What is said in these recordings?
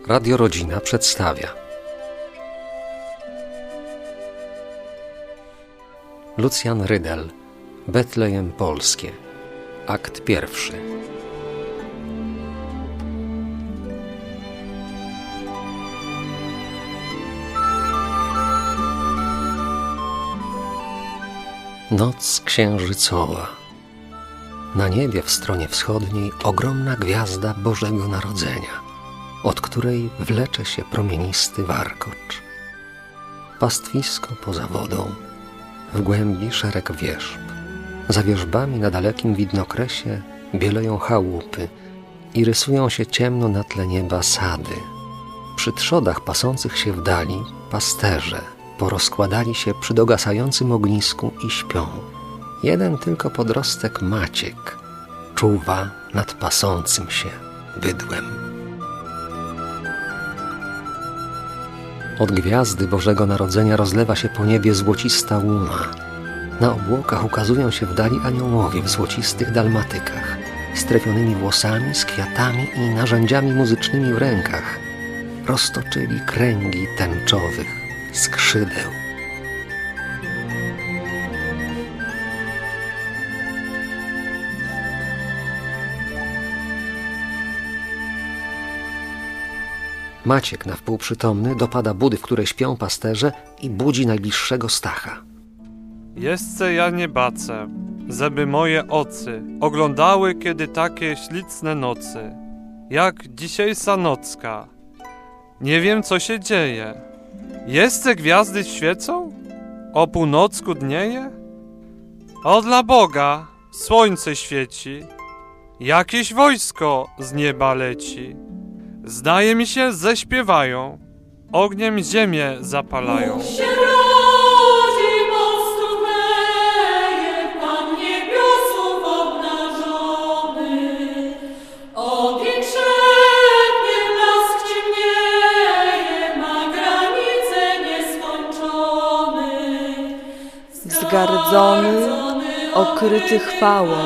Radio Rodzina przedstawia Lucjan Rydel, Betlejem Polskie, akt pierwszy. Noc księżycowa. Na niebie w stronie wschodniej ogromna gwiazda Bożego Narodzenia, od której wlecze się promienisty warkocz. Pastwisko poza wodą, w głębi szereg wierzb. Za wierzbami na dalekim widnokresie bieleją chałupy i rysują się ciemno na tle nieba sady. Przy trzodach pasących się w dali pasterze porozkładali się przy dogasającym ognisku i śpią. Jeden tylko podrostek Maciek czuwa nad pasącym się bydłem. Od gwiazdy Bożego Narodzenia rozlewa się po niebie złocista łuna. Na obłokach ukazują się w dali aniołowie w złocistych dalmatykach, z trefionymi włosami, z kwiatami i narzędziami muzycznymi w rękach. Roztoczyli kręgi tęczowych skrzydeł. Maciek na wpół przytomny dopada budy, w której śpią pasterze i budzi najbliższego Stacha. Jestce ja nie bacę, żeby moje ocy oglądały kiedy takie ślicne nocy, jak dzisiejsza nocka. Nie wiem, co się dzieje. Jestce gwiazdy świecą? O północku dnieje? O dla Boga, słońce świeci, jakieś wojsko z nieba leci. Zdaje mi się, ześpiewają, ogniem ziemię zapalają. Zgardzony, okryty chwałą,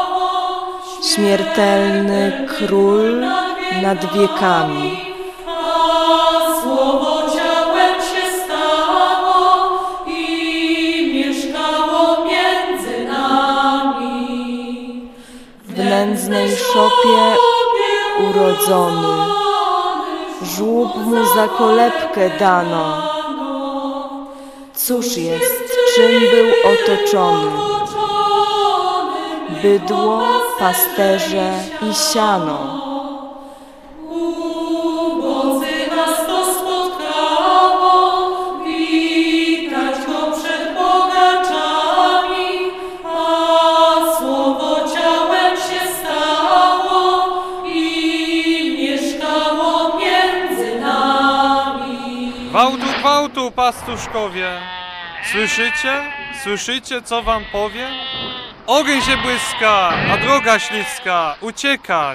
śmiertelny król nad wiekami. Słowo ciałem się stało i mieszkało między nami. W nędznej szopie urodzony, żłób mu za kolebkę dano. Cóż jest, czym był otoczony? Bydło, pasterze i siano. Ubodzy nas to spotkało, witać go przed bogaczami, a słowo ciałem się stało i mieszkało między nami. Gwałtu, pastuszkowie! Słyszycie? Słyszycie, co wam powiem? Ogień się błyska, a droga śliska, uciekać!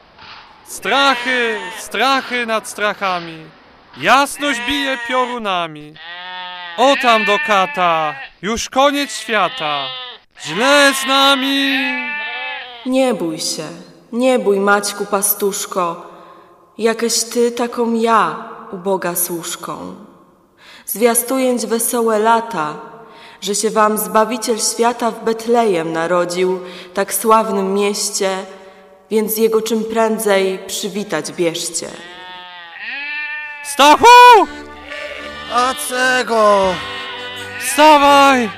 Strachy nad strachami, jasność bije piorunami. O tam do kata, już koniec świata, źle z nami! Nie bój się, nie bój, Maćku pastuszko, jakeś ty taką ja, uboga służką. Zwiastując wesołe lata, że się wam Zbawiciel świata w Betlejem narodził, tak sławnym mieście, więc jego czym prędzej przywitać bierzcie. Stachu! A czego? Wstawaj!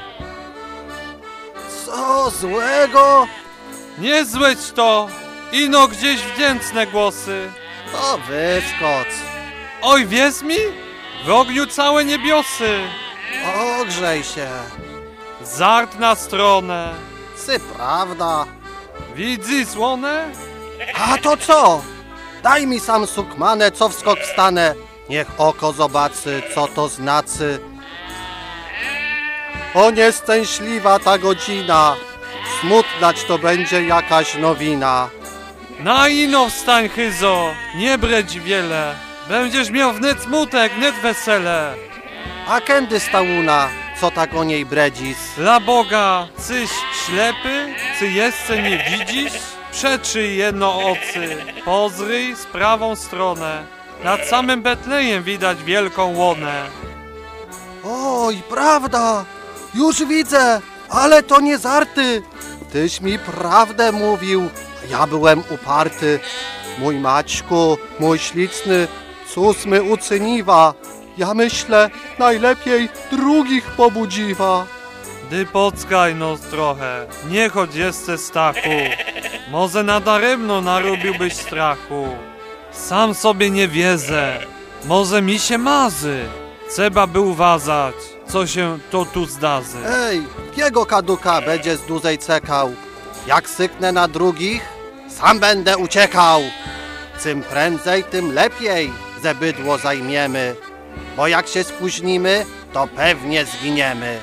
Co złego? Nie złeć to! Ino gdzieś wdzięczne głosy. To wyskocz. Oj, wierz mi? W ogniu całe niebiosy. Ogrzej się. Zart na stronę. Sy prawda. Widzi słone? A to co? Daj mi sam sukmanę, co w skok wstanę. Niech oko zobaczy, co to znaczy. O nieszczęśliwa ta godzina. Smutnać to będzie jakaś nowina. Na ino wstań, Hyzo, nie bredź wiele. Będziesz miał wnet smutek, wnet wesele. A kędy stałuna, co tak o niej bredzisz? Dla Boga, cyś ślepy, czy jeszcze nie widzisz? Przeczy jedno ocy, pozryj z prawą stronę. Nad samym Betlejem widać wielką łonę. Oj, prawda, już widzę, ale to nie żarty. Tyś mi prawdę mówił, a ja byłem uparty. Mój Maćku, mój śliczny, cóż my uczyniła? Ja myślę, najlepiej drugich pobudziwa. Dy pockaj nos trochę, nie chodź jeszcze Stachu. Może nadaremno narobiłbyś strachu. Sam sobie nie wierzę, może mi się marzy. Trzeba by uważać, co się to tu zdarzy. Ej, kiego kaduka będziesz dłużej czekał? Jak syknę na drugich, sam będę uciekał. Czym prędzej, tym lepiej ze bydło zajmiemy, bo jak się spóźnimy, to pewnie zginiemy.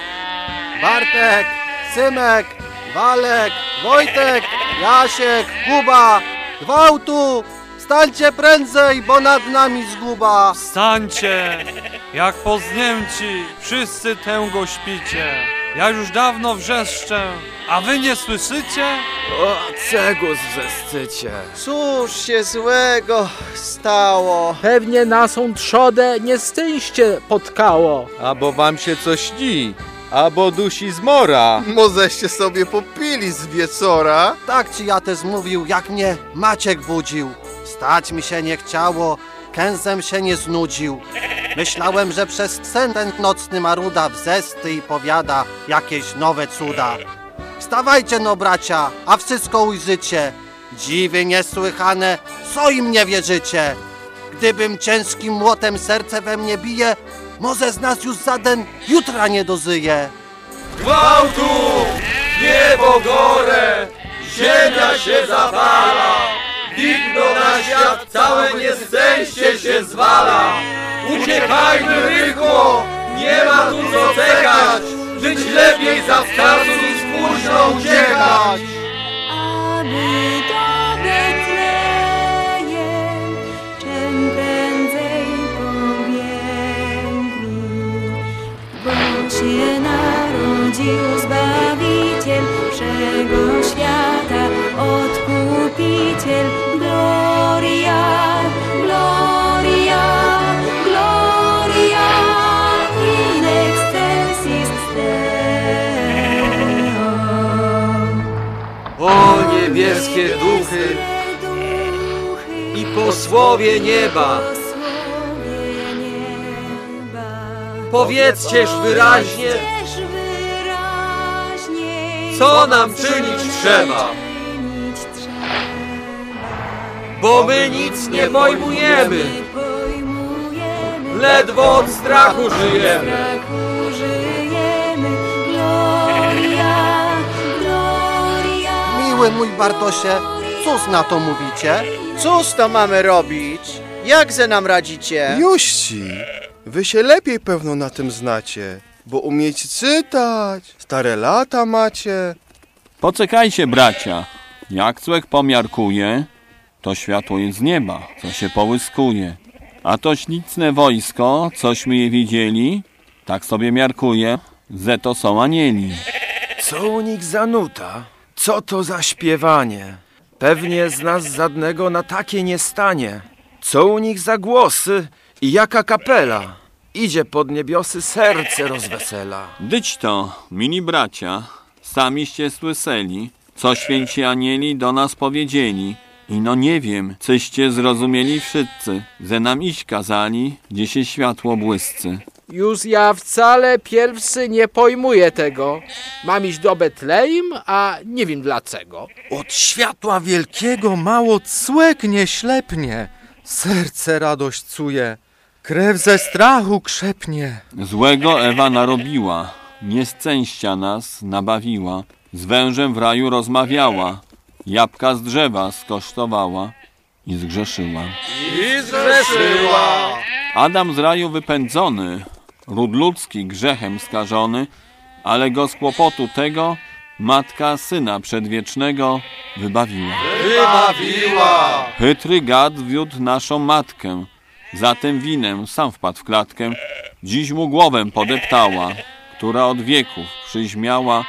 Bartek, Symek, Walek, Wojtek, Jasiek, Kuba, gwałtu! Stańcie prędzej, bo nad nami zguba! Wstańcie, jak pozdnięci, wszyscy tęgo śpicie. Ja już dawno wrzeszczę, a wy nie słyszycie? O, czego zrzeszczycie? Cóż się złego stało? Pewnie naszą trzodę nieszczęście potkało. Albo wam się coś śni, albo dusi zmora. Możeście sobie popili z wieczora. Tak ci ja też mówił, jak mnie Maciek budził. Stać mi się nie chciało, kęsem się nie znudził. Myślałem, że przez sen ten nocny maruda wzesty i powiada jakieś nowe cuda. Wstawajcie no bracia, a wszystko ujrzycie. Dziwy niesłychane, co im nie wierzycie? Gdybym ciężkim młotem serce we mnie bije, może z nas już żaden jutra nie dożyje. Gwałtu! Niebo gore! Ziemia się zawala! Widno na świat całe nieszczęście się zwala! Uciekajmy rychło! Nie ma tu co czekać! Żyć lepiej zawczasu niż późno uciekać! Aby do Betlejem czym prędzej pobiegli, bo się narodził Zbawiciel wszego świata, Odkupiciel. Gloria, Gloria, Gloria in excelsis Deo. O niebieskie duchy i posłowie nieba! Powiedzcież wyraźnie, co nam czynić trzeba, bo my nic nie pojmujemy, ledwo od strachu żyjemy. Miły mój Bartosie, cóż na to mówicie? Cóż to mamy robić? Jak ze nam radzicie? Juści, wy się lepiej pewno na tym znacie, bo umiecie czytać, stare lata macie. Poczekajcie, bracia. Jak człowiek pomiarkuje, to światło jest z nieba, co się połyskuje. A to śliczne wojsko, cośmy je widzieli, tak sobie miarkuje, że to są anieli. Co u nich za nuta? Co to za śpiewanie? Pewnie z nas żadnego na takie nie stanie. Co u nich za głosy i jaka kapela? Idzie pod niebiosy serce rozwesela. Dyć to, mili bracia, samiście słyszeli, co święci anieli do nas powiedzieli. I no nie wiem, czyście zrozumieli wszyscy, że nam iść kazali, gdzie się światło błyscy. Już ja wcale pierwszy nie pojmuję tego. Mam iść do Betlejem, a nie wiem dlaczego. Od światła wielkiego mało cłek nie ślepnie. Serce radość cuje, krew ze strachu krzepnie. Złego Ewa narobiła, nieszczęścia nas nabawiła. Z wężem w raju rozmawiała, jabłka z drzewa skosztowała i zgrzeszyła. Adam z raju wypędzony, ród ludzki grzechem skażony, ale go z kłopotu tego matka syna przedwiecznego wybawiła. Chytry gad wiódł naszą matkę, za tym winem sam wpadł w klatkę. Dziś mu głowę podeptała, która od wieków przyźmiała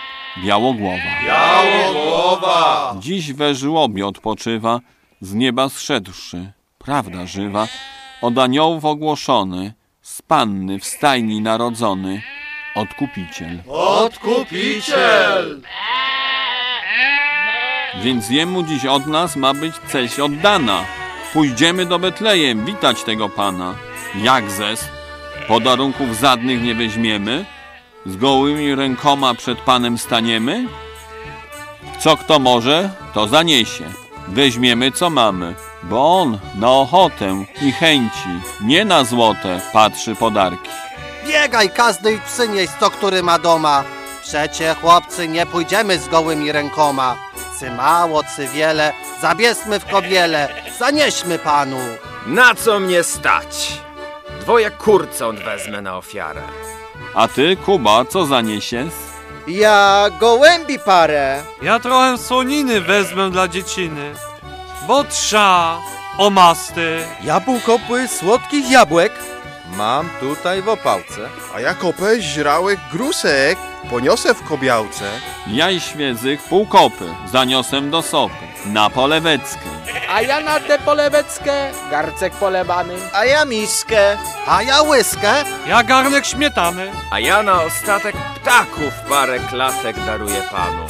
Białogłowa. Dziś we żłobie odpoczywa, z nieba zszedłszy, prawda żywa. od aniołów ogłoszony, z panny w stajni narodzony, Odkupiciel. Odkupiciel! Więc jemu dziś od nas ma być ceść oddana. Pójdziemy do Betlejem witać tego Pana. Jak zes? Podarunków żadnych nie weźmiemy? Z gołymi rękoma przed Panem staniemy? Co kto może, to zaniesie. Weźmiemy co mamy, bo On na ochotę i chęci, nie na złote, patrzy podarki. Biegaj, każdy i przynieś, co który ma doma. Przecie, chłopcy, nie pójdziemy z gołymi rękoma. Cy mało, cy wiele, zabierzmy w kobiele, zanieśmy Panu. Na co mnie stać? 2 kurcąt wezmę na ofiarę. A ty, Kuba, co zaniesiesz? Ja gołębi parę. Ja trochę słoniny wezmę dla dzieciny, bo trza o masty. Jabłkopły słodkich jabłek mam tutaj w opałce. A ja kopę źrałek grusek poniosę w kobiałce. Jaj świeżych pół kopy zaniosę do sopy, na poleweckę. A ja na tę poleweckę garcek polewany. A ja miskę. A ja łyskę. Ja garnek śmietany. A ja na ostatek ptaków parę klatek daruję Panu.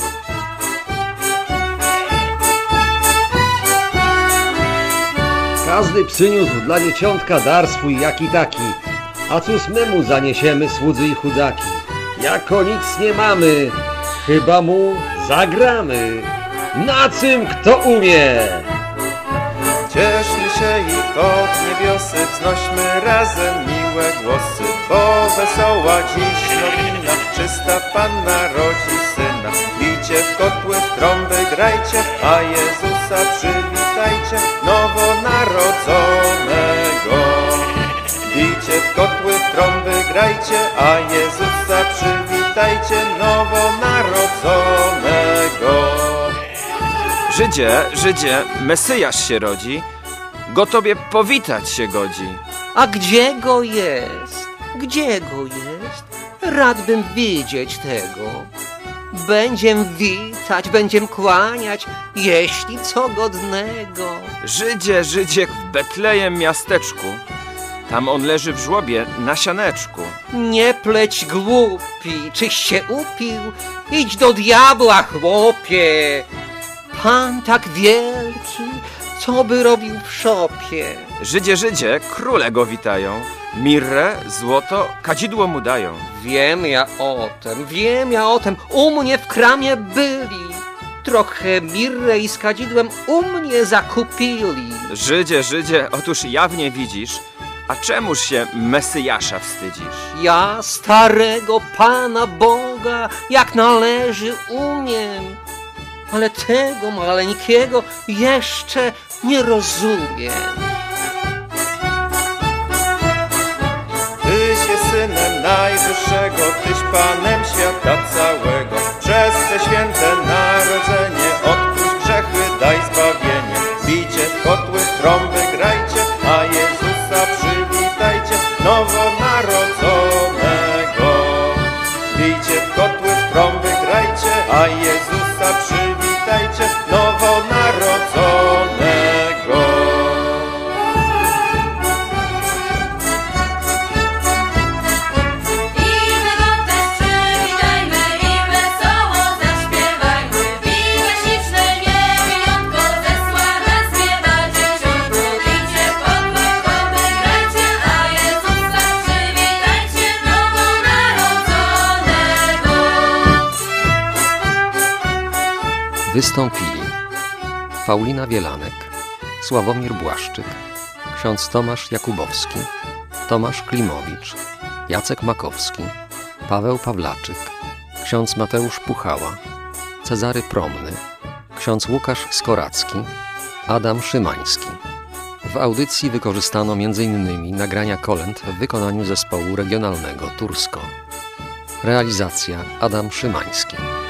Każdy przyniósł dla dzieciątka dar swój jaki taki, a cóż my mu zaniesiemy, słudzy i chudzaki? Jako nic nie mamy, chyba mu zagramy. Na czym kto umie? Cieszmy się i pod niebiosy wznośmy razem miłe głosy, bo wesoła dziś nowina, czysta Panna rodzi syna. Bijcie w kotły, w trąby grajcie, a Jezusa przywitajcie, nowonarodzonego. Bijcie w kotły, w trąby grajcie, a Jezusa przywitajcie, nowonarodzonego. Żydzie, Mesyjasz się rodzi, go Tobie powitać się godzi. A gdzie go jest? Gdzie go jest? Rad bym widzieć tego. Będziem witać, będziem kłaniać, jeśli co godnego. Żydzie, w Betlejem miasteczku, tam on leży w żłobie na sianeczku. Nie pleć głupi, czyś się upił? Idź do diabła, chłopie. Pan tak wielki, co by robił w szopie? Żydzie, króle go witają, mirrę, złoto, kadzidło mu dają. Wiem ja o tem, u mnie w kramie byli. Trochę mirrę i z kadzidłem u mnie zakupili. Żydzie, otóż jawnie widzisz, a czemuż się Mesjasza wstydzisz? Ja starego Pana Boga jak należy umiem, ale tego maleńkiego jeszcze nie rozumiem. Tyś jest Synem Najwyższego, Tyś Panem świata całego. Przez te święte narodzenie odpuść grzechy, daj zbawienie. Bijcie w kotły, w trąby grajcie, a Jezusa przywitajcie, nowonarodzonego. Bijcie w kotły, w trąby grajcie, a Jezusa przywitajcie, nowonarodzonego. Wystąpili Paulina Wielanek, Sławomir Błaszczyk, ksiądz Tomasz Jakubowski, Tomasz Klimowicz, Jacek Makowski, Paweł Pawlaczyk, ksiądz Mateusz Puchała, Cezary Promny, ksiądz Łukasz Skoracki, Adam Szymański. W audycji wykorzystano m.in. nagrania kolęd w wykonaniu zespołu regionalnego Tursko. Realizacja Adam Szymański.